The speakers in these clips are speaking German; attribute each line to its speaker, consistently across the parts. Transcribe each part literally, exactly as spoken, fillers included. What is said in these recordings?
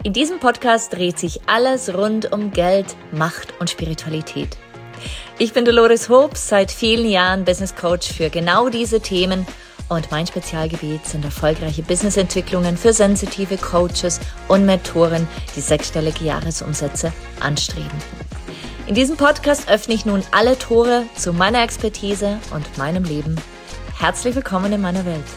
Speaker 1: In diesem Podcast dreht sich alles rund um Geld, Macht und Spiritualität. Ich bin Dolores Hobbs, seit vielen Jahren Business Coach für genau diese Themen und mein Spezialgebiet sind erfolgreiche Businessentwicklungen für sensitive Coaches und Mentoren, die sechsstellige Jahresumsätze anstreben. In diesem Podcast öffne ich nun alle Tore zu meiner Expertise und meinem Leben. Herzlich willkommen in meiner Welt.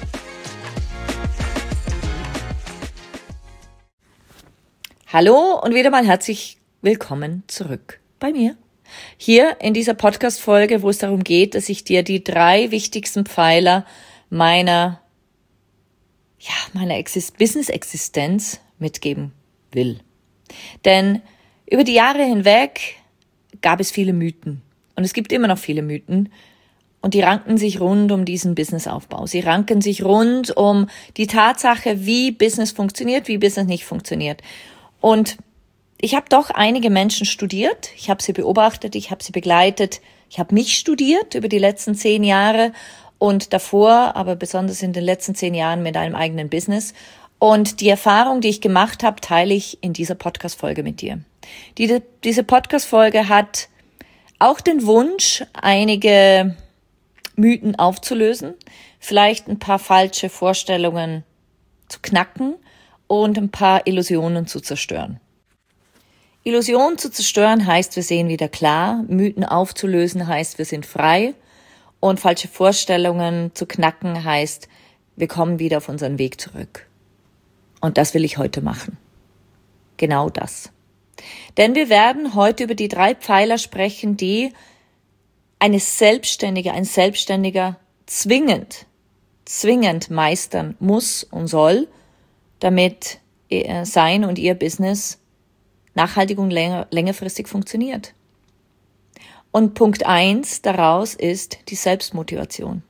Speaker 1: Hallo und wieder mal herzlich willkommen zurück bei mir. Hier in dieser Podcast-Folge, wo es darum geht, dass ich dir die drei wichtigsten Pfeiler meiner, ja, meiner Exist- Business-Existenz mitgeben will. Denn über die Jahre hinweg gab es viele Mythen. Und es gibt immer noch viele Mythen. Und die ranken sich rund um diesen Businessaufbau. Sie ranken sich rund um die Tatsache, wie Business funktioniert, wie Business nicht funktioniert. Und ich habe doch einige Menschen studiert, ich habe sie beobachtet, ich habe sie begleitet, ich habe mich studiert über die letzten zehn Jahre und davor, aber besonders in den letzten zehn Jahren mit einem eigenen Business. Und die Erfahrung, die ich gemacht habe, teile ich in dieser Podcast-Folge mit dir. Die, diese Podcast-Folge hat auch den Wunsch, einige Mythen aufzulösen, vielleicht ein paar falsche Vorstellungen zu knacken und ein paar Illusionen zu zerstören. Illusionen zu zerstören heißt, wir sehen wieder klar. Mythen aufzulösen heißt, wir sind frei. Und falsche Vorstellungen zu knacken heißt, wir kommen wieder auf unseren Weg zurück. Und das will ich heute machen. Genau das. Denn wir werden heute über die drei Pfeiler sprechen, die eine Selbstständige, ein Selbstständiger zwingend, zwingend meistern muss und soll, damit sein und ihr Business nachhaltig und länger, längerfristig funktioniert. Und Punkt eins daraus ist die Selbstmotivation.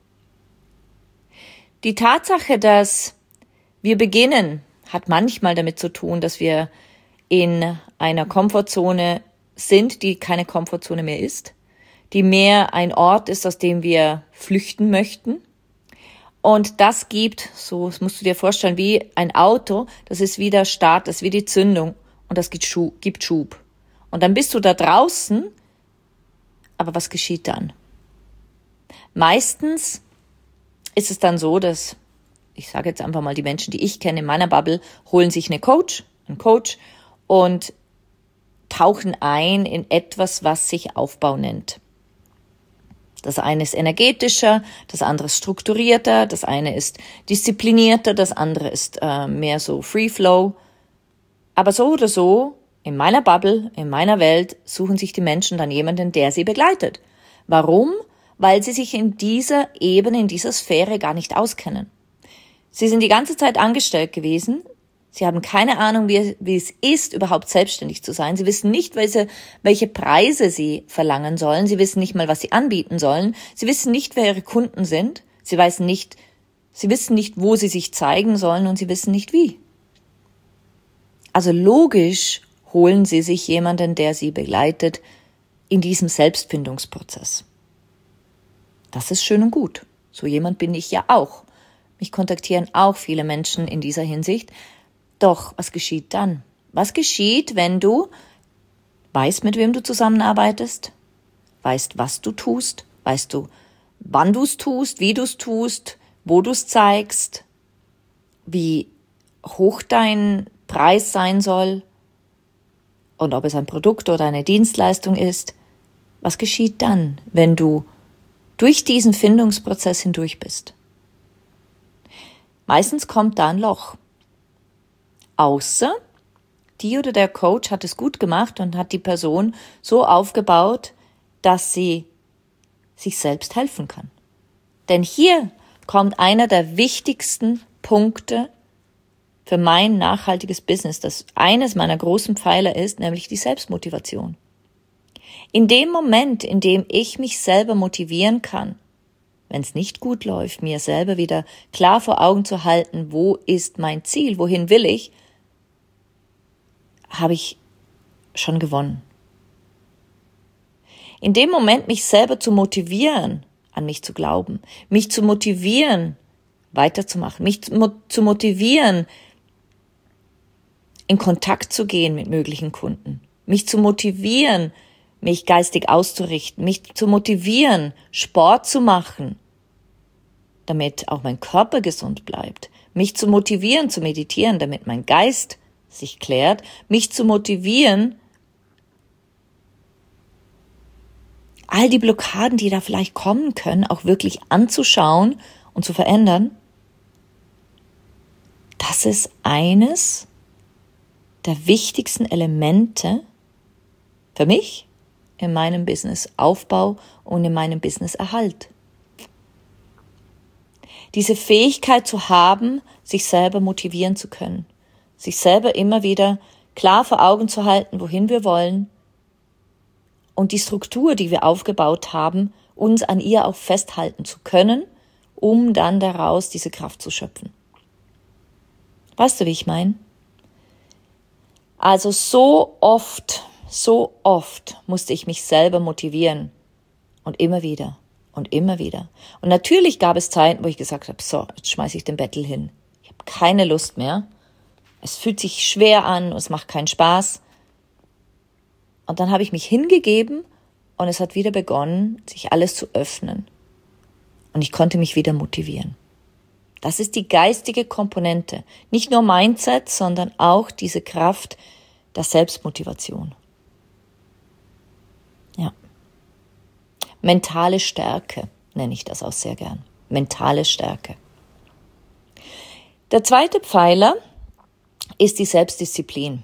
Speaker 1: Die Tatsache, dass wir beginnen, hat manchmal damit zu tun, dass wir in einer Komfortzone sind, die keine Komfortzone mehr ist, die mehr ein Ort ist, aus dem wir flüchten möchten. Und das gibt, so das musst du dir vorstellen, wie ein Auto, das ist wie der Start, das ist wie die Zündung und das gibt Schub. Und dann bist du da draußen, aber was geschieht dann? Meistens ist es dann so, dass, ich sage jetzt einfach mal, die Menschen, die ich kenne in meiner Bubble, holen sich eine Coach, einen Coach und tauchen ein in etwas, was sich Aufbau nennt. Das eine ist energetischer, das andere ist strukturierter, das eine ist disziplinierter, das andere ist äh, mehr so Free Flow. Aber so oder so, in meiner Bubble, in meiner Welt, suchen sich die Menschen dann jemanden, der sie begleitet. Warum? Weil sie sich in dieser Ebene, in dieser Sphäre gar nicht auskennen. Sie sind die ganze Zeit angestellt gewesen. Sie haben keine Ahnung, wie, wie es ist, überhaupt selbstständig zu sein. Sie wissen nicht, welche, welche Preise sie verlangen sollen. Sie wissen nicht mal, was sie anbieten sollen. Sie wissen nicht, wer ihre Kunden sind. Sie wissen nicht, sie wissen nicht, wo sie sich zeigen sollen und sie wissen nicht, wie. Also logisch holen sie sich jemanden, der sie begleitet in diesem Selbstfindungsprozess. Das ist schön und gut. So jemand bin ich ja auch. Mich kontaktieren auch viele Menschen in dieser Hinsicht. Doch, was geschieht dann? Was geschieht, wenn du weißt, mit wem du zusammenarbeitest, weißt, was du tust, weißt du, wann du es tust, wie du es tust, wo du es zeigst, wie hoch dein Preis sein soll und ob es ein Produkt oder eine Dienstleistung ist? Was geschieht dann, wenn du durch diesen Findungsprozess hindurch bist? Meistens kommt da ein Loch. Außer die oder der Coach hat es gut gemacht und hat die Person so aufgebaut, dass sie sich selbst helfen kann. Denn hier kommt einer der wichtigsten Punkte für mein nachhaltiges Business, das eines meiner großen Pfeiler ist, nämlich die Selbstmotivation. In dem Moment, in dem ich mich selber motivieren kann, wenn es nicht gut läuft, mir selber wieder klar vor Augen zu halten, wo ist mein Ziel, wohin will ich, habe ich schon gewonnen. In dem Moment, mich selber zu motivieren, an mich zu glauben, mich zu motivieren, weiterzumachen, mich zu motivieren, in Kontakt zu gehen mit möglichen Kunden, mich zu motivieren, mich geistig auszurichten, mich zu motivieren, Sport zu machen, damit auch mein Körper gesund bleibt, mich zu motivieren, zu meditieren, damit mein Geist sich klärt, mich zu motivieren, all die Blockaden, die da vielleicht kommen können, auch wirklich anzuschauen und zu verändern. Das ist eines der wichtigsten Elemente für mich in meinem Businessaufbau und in meinem Businesserhalt. Diese Fähigkeit zu haben, sich selber motivieren zu können, sich selber immer wieder klar vor Augen zu halten, wohin wir wollen und die Struktur, die wir aufgebaut haben, uns an ihr auch festhalten zu können, um dann daraus diese Kraft zu schöpfen. Weißt du, wie ich meine? Also so oft, so oft musste ich mich selber motivieren und immer wieder und immer wieder. Und natürlich gab es Zeiten, wo ich gesagt habe, so, jetzt schmeiße ich den Bettel hin. Ich habe keine Lust mehr. Es fühlt sich schwer an und es macht keinen Spaß. Und dann habe ich mich hingegeben und es hat wieder begonnen, sich alles zu öffnen. Und ich konnte mich wieder motivieren. Das ist die geistige Komponente. Nicht nur Mindset, sondern auch diese Kraft der Selbstmotivation. Ja. Mentale Stärke nenne ich das auch sehr gern. Mentale Stärke. Der zweite Pfeiler ist die Selbstdisziplin.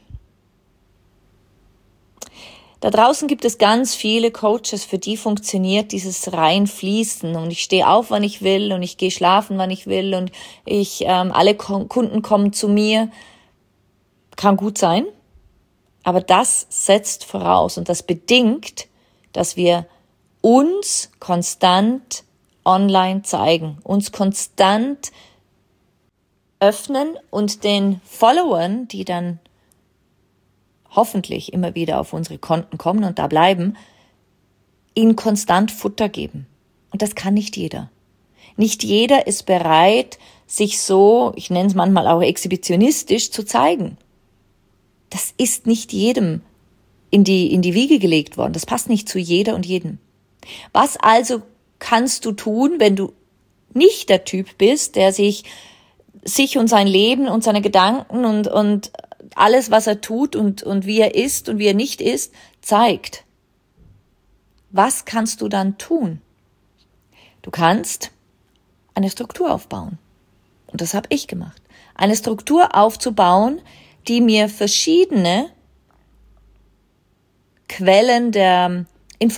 Speaker 1: Da draußen gibt es ganz viele Coaches, für die funktioniert dieses Reinfließen und ich stehe auf, wann ich will und ich gehe schlafen, wann ich will und ich ähm, alle Ko- Kunden kommen zu mir. Kann gut sein, aber das setzt voraus und das bedingt, dass wir uns konstant online zeigen, uns konstant öffnen und den Followern, die dann hoffentlich immer wieder auf unsere Konten kommen und da bleiben, ihnen konstant Futter geben. Und das kann nicht jeder. Nicht jeder ist bereit, sich so, ich nenne es manchmal auch exhibitionistisch, zu zeigen. Das ist nicht jedem in die, in die Wiege gelegt worden. Das passt nicht zu jeder und jedem. Was also kannst du tun, wenn du nicht der Typ bist, der sich, sich und sein Leben und seine Gedanken und, und alles, was er tut und, und wie er ist und wie er nicht ist, zeigt? Was kannst du dann tun? Du kannst eine Struktur aufbauen. Und das habe ich gemacht. Eine Struktur aufzubauen, die mir verschiedene Quellen der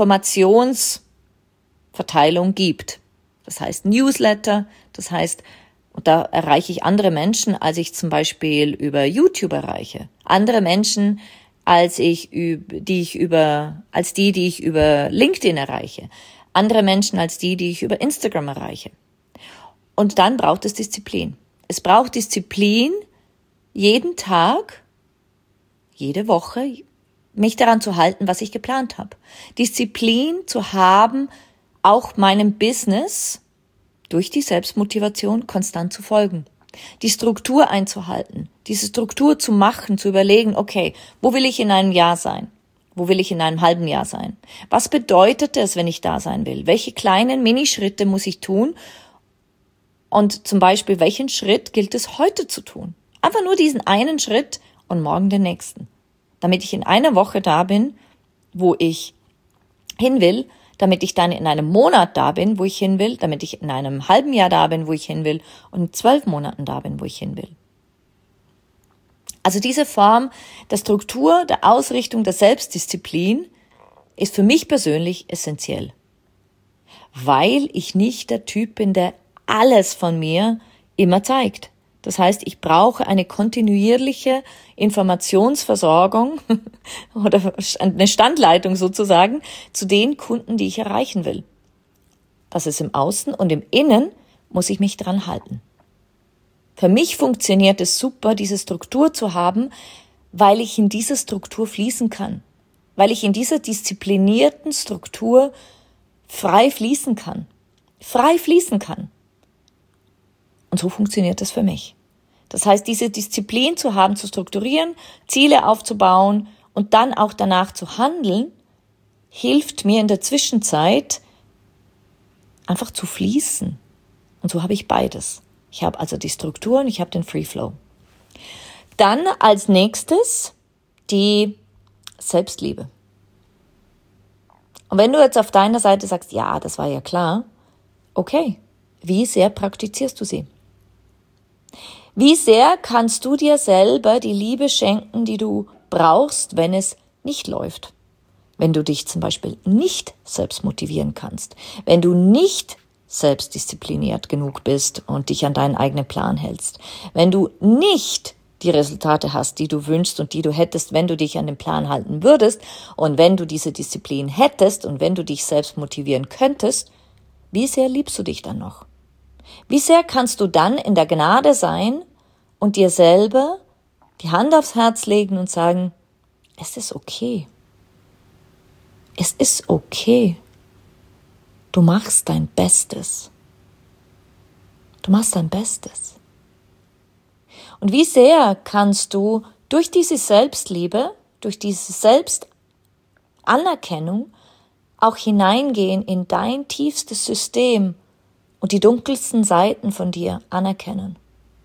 Speaker 1: Informationsverteilung gibt. Das heißt Newsletter, das heißt, und da erreiche ich andere Menschen, als ich zum Beispiel über YouTube erreiche. Andere Menschen, als ich, die ich über, als die, die ich über LinkedIn erreiche. Andere Menschen als die, die ich über Instagram erreiche. Und dann braucht es Disziplin. Es braucht Disziplin, jeden Tag, jede Woche, mich daran zu halten, was ich geplant habe. Disziplin zu haben, auch meinem Business durch die Selbstmotivation konstant zu folgen. Die Struktur einzuhalten, diese Struktur zu machen, zu überlegen, okay, wo will ich in einem Jahr sein? Wo will ich in einem halben Jahr sein? Was bedeutet es, wenn ich da sein will? Welche kleinen Minischritte muss ich tun? Und zum Beispiel, welchen Schritt gilt es heute zu tun? Einfach nur diesen einen Schritt und morgen den nächsten. Damit ich in einer Woche da bin, wo ich hin will, damit ich dann in einem Monat da bin, wo ich hin will, damit ich in einem halben Jahr da bin, wo ich hin will und in zwölf Monaten da bin, wo ich hin will. Also diese Form der Struktur, der Ausrichtung, der Selbstdisziplin ist für mich persönlich essentiell, weil ich nicht der Typ bin, der alles von mir immer zeigt. Das heißt, ich brauche eine kontinuierliche Informationsversorgung oder eine Standleitung sozusagen zu den Kunden, die ich erreichen will. Das ist im Außen und im Innen muss ich mich dran halten. Für mich funktioniert es super, diese Struktur zu haben, weil ich in diese Struktur fließen kann. Weil ich in dieser disziplinierten Struktur frei fließen kann. Frei fließen kann. Und so funktioniert es für mich. Das heißt, diese Disziplin zu haben, zu strukturieren, Ziele aufzubauen und dann auch danach zu handeln, hilft mir in der Zwischenzeit einfach zu fließen. Und so habe ich beides. Ich habe also die Struktur und ich habe den Free Flow. Dann als nächstes die Selbstliebe. Und wenn du jetzt auf deiner Seite sagst, ja, das war ja klar, okay, wie sehr praktizierst du sie? Wie sehr kannst du dir selber die Liebe schenken, die du brauchst, wenn es nicht läuft? Wenn du dich zum Beispiel nicht selbst motivieren kannst, wenn du nicht selbstdiszipliniert genug bist und dich an deinen eigenen Plan hältst, wenn du nicht die Resultate hast, die du wünschst und die du hättest, wenn du dich an den Plan halten würdest und wenn du diese Disziplin hättest und wenn du dich selbst motivieren könntest, wie sehr liebst du dich dann noch? Wie sehr kannst du dann in der Gnade sein und dir selber die Hand aufs Herz legen und sagen, es ist okay. Es ist okay. Du machst dein Bestes. Du machst dein Bestes. Und wie sehr kannst du durch diese Selbstliebe, durch diese Selbstanerkennung auch hineingehen in dein tiefstes System und die dunkelsten Seiten von dir anerkennen.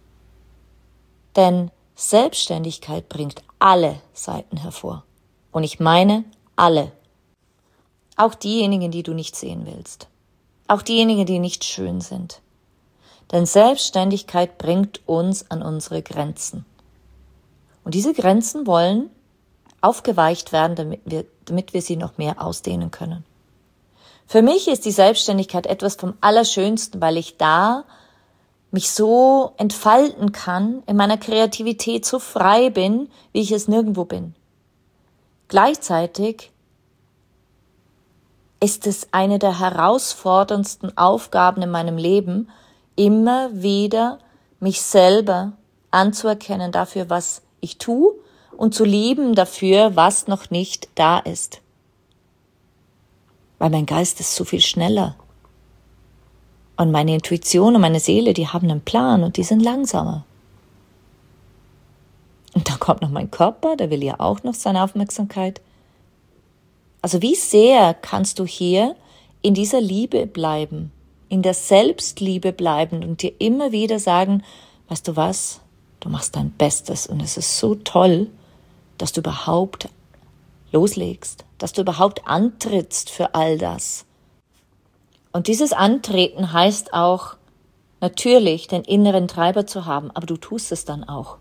Speaker 1: Denn Selbstständigkeit bringt alle Seiten hervor. Und ich meine alle. Auch diejenigen, die du nicht sehen willst. Auch diejenigen, die nicht schön sind. Denn Selbstständigkeit bringt uns an unsere Grenzen. Und diese Grenzen wollen aufgeweicht werden, damit wir, damit wir sie noch mehr ausdehnen können. Für mich ist die Selbstständigkeit etwas vom Allerschönsten, weil ich da mich so entfalten kann, in meiner Kreativität so frei bin, wie ich es nirgendwo bin. Gleichzeitig ist es eine der herausforderndsten Aufgaben in meinem Leben, immer wieder mich selber anzuerkennen dafür, was ich tue und zu lieben dafür, was noch nicht da ist. Weil mein Geist ist so viel schneller. Und meine Intuition und meine Seele, die haben einen Plan und die sind langsamer. Und dann kommt noch mein Körper, der will ja auch noch seine Aufmerksamkeit. Also wie sehr kannst du hier in dieser Liebe bleiben, in der Selbstliebe bleiben und dir immer wieder sagen, weißt du was, du machst dein Bestes und es ist so toll, dass du überhaupt loslegst, dass du überhaupt antrittst für all das. Und dieses Antreten heißt auch, natürlich den inneren Treiber zu haben, aber du tust es dann auch.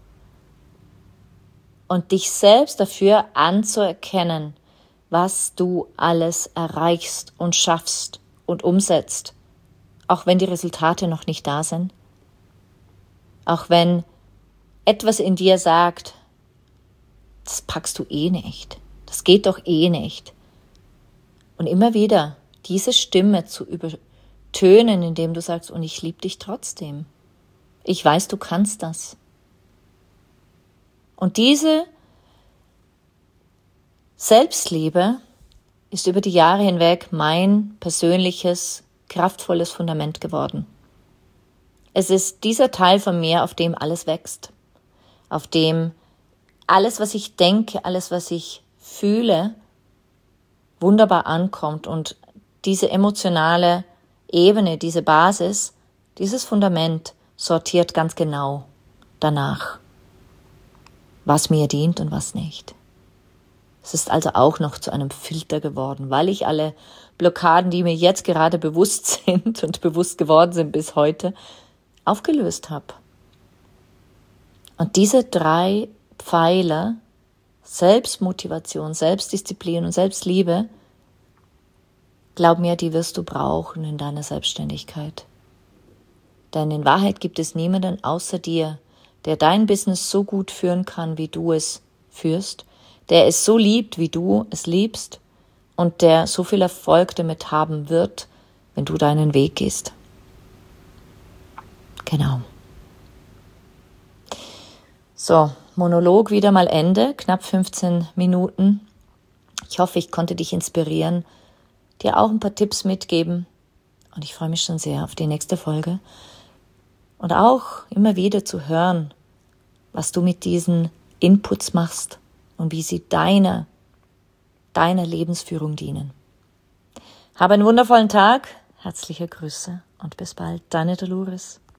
Speaker 1: Und dich selbst dafür anzuerkennen, was du alles erreichst und schaffst und umsetzt, auch wenn die Resultate noch nicht da sind, auch wenn etwas in dir sagt, das packst du eh nicht, das geht doch eh nicht. Und immer wieder diese Stimme zu übertönen, indem du sagst, und ich liebe dich trotzdem. Ich weiß, du kannst das. Und diese Selbstliebe ist über die Jahre hinweg mein persönliches, kraftvolles Fundament geworden. Es ist dieser Teil von mir, auf dem alles wächst, auf dem alles, was ich denke, alles, was ich fühle, wunderbar ankommt und diese emotionale Ebene, diese Basis, dieses Fundament sortiert ganz genau danach, was mir dient und was nicht. Es ist also auch noch zu einem Filter geworden, weil ich alle Blockaden, die mir jetzt gerade bewusst sind und bewusst geworden sind bis heute, aufgelöst habe. Und diese drei Pfeiler, Selbstmotivation, Selbstdisziplin und Selbstliebe, glaub mir, die wirst du brauchen in deiner Selbstständigkeit. Denn in Wahrheit gibt es niemanden außer dir, der dein Business so gut führen kann, wie du es führst, der es so liebt, wie du es liebst und der so viel Erfolg damit haben wird, wenn du deinen Weg gehst. Genau. So, Monolog wieder mal Ende, knapp fünfzehn Minuten. Ich hoffe, ich konnte dich inspirieren, dir auch ein paar Tipps mitgeben und ich freue mich schon sehr auf die nächste Folge und auch immer wieder zu hören, was du mit diesen Inputs machst und wie sie deiner, deiner Lebensführung dienen. Habe einen wundervollen Tag, herzliche Grüße und bis bald, deine Dolores.